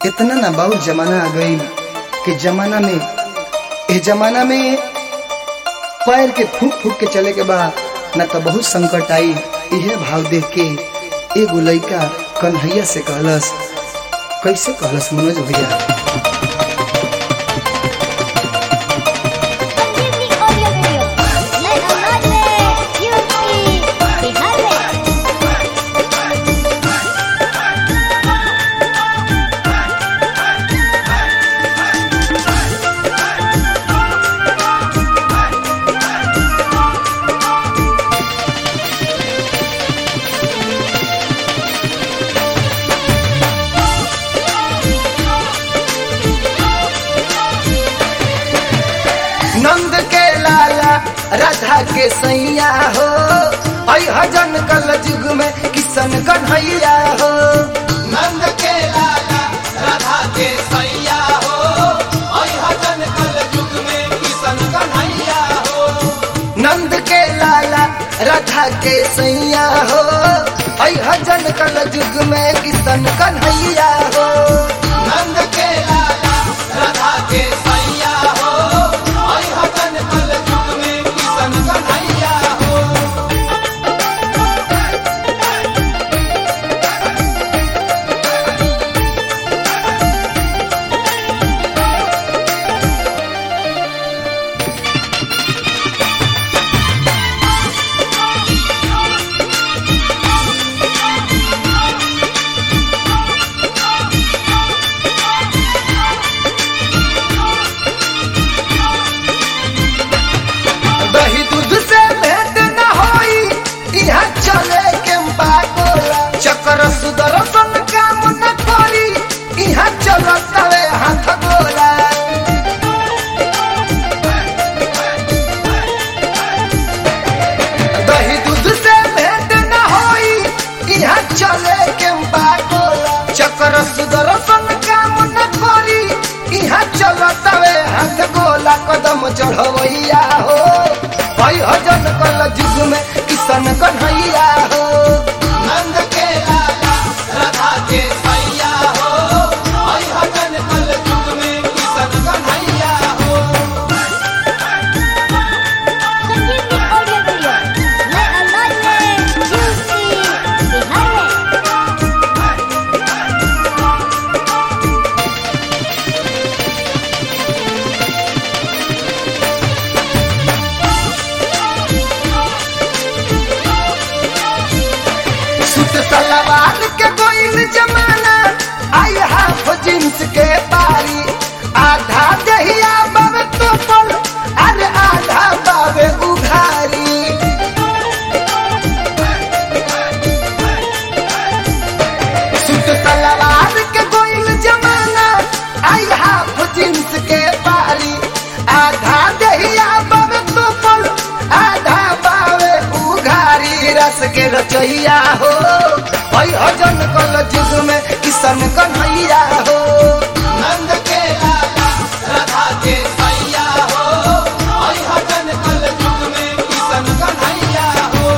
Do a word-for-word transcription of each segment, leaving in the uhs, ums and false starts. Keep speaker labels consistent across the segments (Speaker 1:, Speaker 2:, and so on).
Speaker 1: इतना ना बहुत जमाना आ गई कि जमाना में ए जमाना में पैर के फूक फूक के चले के बाद न तो बहुत संकट आई। यह भाव देख के एगो लइका कन्हैया से कहलस, कैसे कहलस मनोज भैया? नंद के लाला राधा के सैया हो, आई हजन कल युग में किशन कन्हैया हो।
Speaker 2: नंद के लाला राधा के सैया हो, आई हजन कल युग में किशन कन्हैया हो।
Speaker 1: नंद के लाला राधा के सैया हो, आई हजन कल युग में किशन कन्हैया हो।
Speaker 2: नंद के लाला राधा के सैया हो, आई हजन कल युग में किशन कन्हैया हो।
Speaker 1: दही दूध से भेंट न होई, इहा चले केम्पा गोला। चक्र सुदर्शन काम न करी, इहा चलत तवे हाथ गोला। दही दूध से भेंट न होई, इहा चले केम्पा गोला। चक्र सुदर्शन काम न करी, इहा चलत तवे हाथ गोला। कदम चढ़वैया हो, आई हजन कल युग में किशन कन्हैया हो।
Speaker 2: नंद के लाला राधा के सैया हो, आई हजन कल युग में किशन कन्हैया हो।
Speaker 3: संगीत ऑडियो वीडियो नए अंदाज में यूपी बिहार में।
Speaker 1: सूट सलवार के गोइल जमाना, आई हाफ जींस के पारी। आधा दहिया बाबे तो पल, अरे आधा बाबे उघारी। सूट सलवार के गोइल जमाना, आई हाफ जींस के पारी। आधा दहिया बाबे तो पल, आधा बाबे उघारी। रस के रचैया हो, आई हजन कल युग में किशन कन्हैया हो।
Speaker 2: नंद के लाला राधा के सैया हो, आई हजन कल युग में किशन कन्हैया हो।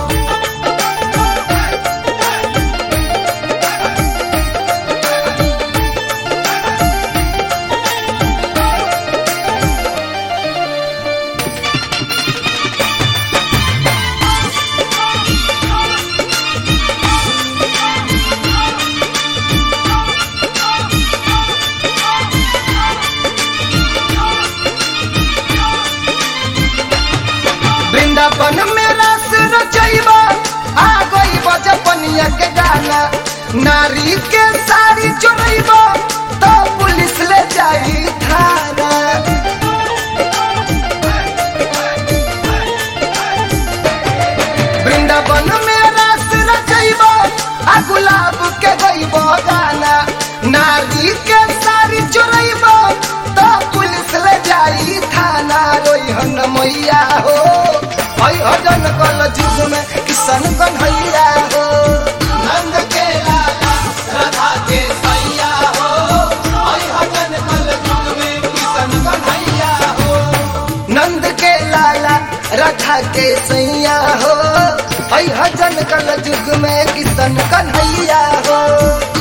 Speaker 1: वृंदावन में रस रचैबा, आ गई बजपनिया के गाना। नारी के साड़ी चोरैबा, तो पुलिस ले जाई थाना। वृंदावन में रस रचैबा, आ गुलाब के गईबो गाना। नारी के साड़ी चोरैबा, तो पुलिस ले जाई थाना। रोइहन मैया हो, आई हजन कल युग में किशन कन्हैया हो।
Speaker 2: नंद के लाला राधा के सैया हो, आई हजन कल युग में किशन कन्हैया हो।
Speaker 1: नंद के लाला राधा के सैया हो, आई हजन कल युग में किशन कन्हैया हो।